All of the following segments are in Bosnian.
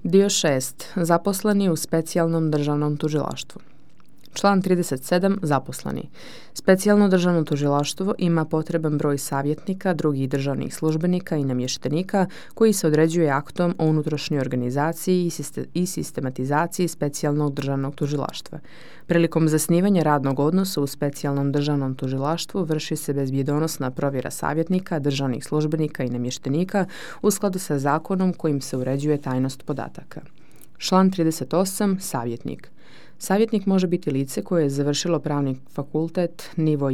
Dio 6. Zaposleni u specijalnom državnom tužilaštvu. Član 37. Zaposleni. Specijalno državno tužilaštvo ima potreban broj savjetnika, drugih državnih službenika i namještenika koji se određuje aktom o unutrašnjoj organizaciji i sistematizaciji specijalnog državnog tužilaštva. Prilikom zasnivanja radnog odnosa u specijalnom državnom tužilaštvu vrši se bezbjedonosna provjera savjetnika, državnih službenika i namještenika u skladu sa zakonom kojim se uređuje tajnost podataka. Član 38. Savjetnik. Savjetnik može biti lice koje je završilo pravni fakultet nivo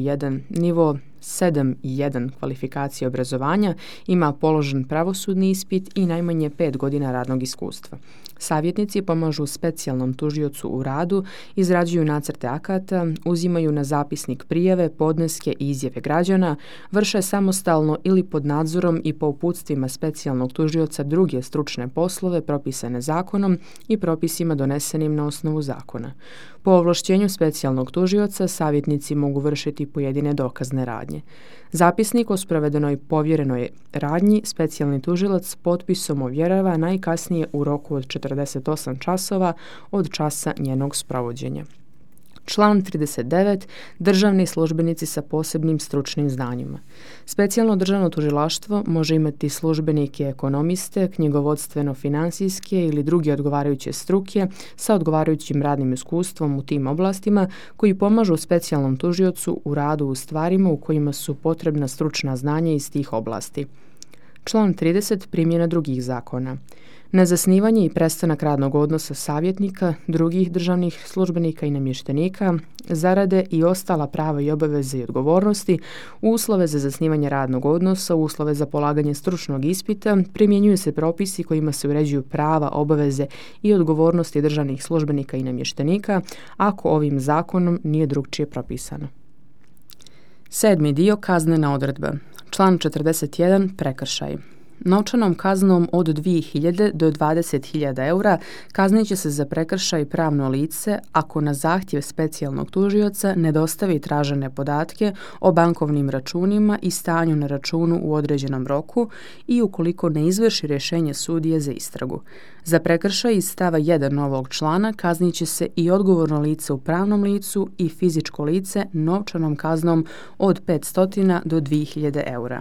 7.1 kvalifikacije obrazovanja, ima položen pravosudni ispit i najmanje 5 godina radnog iskustva. Savjetnici pomažu specijalnom tužiocu u radu, izrađuju nacrte akata, uzimaju na zapisnik prijave, podneske i izjave građana, vrše samostalno ili pod nadzorom i po uputstvima specijalnog tužioca druge stručne poslove propisane zakonom i propisima donesenim na osnovu zakona. Po ovlašćenju specijalnog tužioca savjetnici mogu vršiti pojedine dokazne radnje. Zapisnik o sprovedenoj povjerenoj radnji specijalni tužilac potpisom ovjerava najkasnije u roku od 48 časova od časa njenog sprovođenja. Član 39. Državni službenici sa posebnim stručnim znanjima. Specijalno državno tužilaštvo može imati službenike ekonomiste, knjigovodstveno-financijske ili druge odgovarajuće struke sa odgovarajućim radnim iskustvom u tim oblastima koji pomažu specijalnom tužiocu u radu u stvarima u kojima su potrebna stručna znanja iz tih oblasti. Član 30. Primjena drugih zakona. Na zasnivanje i prestanak radnog odnosa savjetnika, drugih državnih službenika i namještenika, zarade i ostala prava i obaveze i odgovornosti, uslove za zasnivanje radnog odnosa, uslove za polaganje stručnog ispita, primjenjuju se propisi kojima se uređuju prava, obaveze i odgovornosti državnih službenika i namještenika, ako ovim zakonom nije drukčije propisano. 7. dio kaznena odredba. Član 41. Prekršaj. Novčanom kaznom od 2.000 do 20.000 eura kaznit će se za prekršaj pravno lice ako na zahtjev specijalnog tužioca ne dostavi tražene podatke o bankovnim računima i stanju na računu u određenom roku i ukoliko ne izvrši rješenje sudije za istragu. Za prekršaj iz stava 1 ovog člana kaznit će se i odgovorno lice u pravnom licu i fizičko lice novčanom kaznom od 500 do 2.000 eura.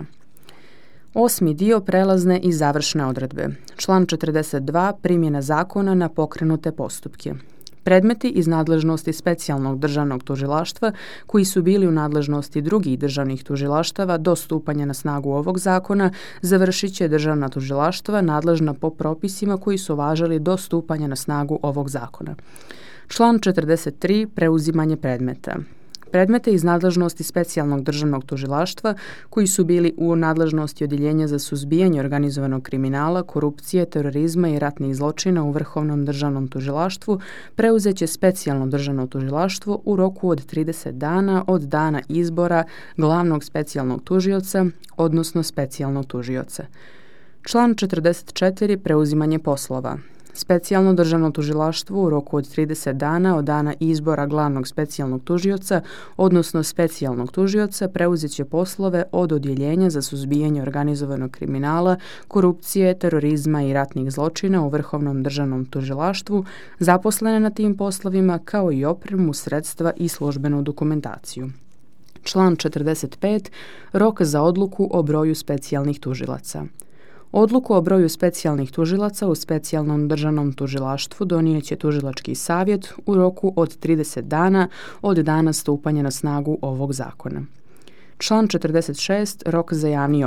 8. dio prelazne i završne odredbe. Član 42. Primjena zakona na pokrenute postupke. Predmeti iz nadležnosti specijalnog državnog tužilaštva koji su bili u nadležnosti drugih državnih tužilaštava do stupanja na snagu ovog zakona završit će državna tužilaštva nadležna po propisima koji su važili do stupanja na snagu ovog zakona. Član 43. Preuzimanje predmeta. Predmete iz nadležnosti specijalnog državnog tužilaštva koji su bili u nadležnosti Odjeljenja za suzbijanje organizovanog kriminala, korupcije, terorizma i ratnih zločina u Vrhovnom državnom tužilaštvu preuzet će specijalno državno tužilaštvo u roku od 30 dana od dana izbora glavnog specijalnog tužioca, odnosno specijalnog tužioca. Član 44. Preuzimanje poslova. Specijalno državno tužilaštvo u roku od 30 dana od dana izbora glavnog specijalnog tužioca, odnosno specijalnog tužioca, preuzet će poslove od Odjeljenja za suzbijanje organizovanog kriminala, korupcije, terorizma i ratnih zločina u Vrhovnom državnom tužilaštvu, zaposlene na tim poslovima, kao i opremu, sredstva i službenu dokumentaciju. Član 45. Rok za odluku o broju specijalnih tužilaca. Odluku o broju specijalnih tužilaca u specijalnom državnom tužilaštvu donijet će tužilački savjet u roku od 30 dana od dana stupanja na snagu ovog zakona. Član 46. Rok za javni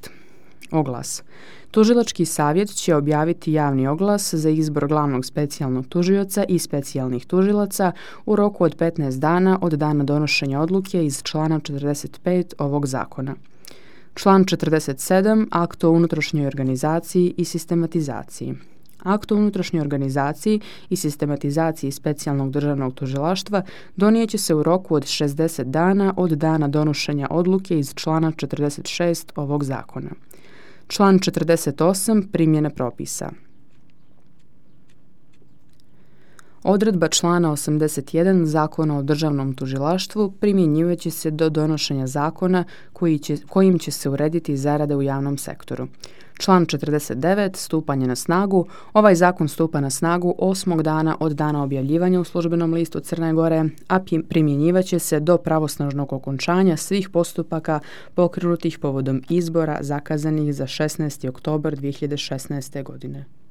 oglas. Tužilački savjet će objaviti javni oglas za izbor glavnog specijalnog tužioca i specijalnih tužilaca u roku od 15 dana od dana donošenja odluke iz člana 45 ovog zakona. Član 47. Akt o unutrašnjoj organizaciji i sistematizaciji. Akt o unutrašnjoj organizaciji i sistematizaciji specijalnog državnog tužilaštva donijet će se u roku od 60 dana od dana donošenja odluke iz člana 46 ovog zakona. Član 48. Primjena propisa. Odredba člana 81 Zakona o državnom tužilaštvu primjenjivaće se do donošenja zakona kojim će se urediti zarade u javnom sektoru. Član 49. Stupanje na snagu. Ovaj zakon stupa na snagu 8. dana od dana objavljivanja u Službenom listu Crne Gore, a primjenjivaće se do pravosnažnog okončanja svih postupaka pokrenutih povodom izbora zakazanih za 16. oktobar 2016. godine.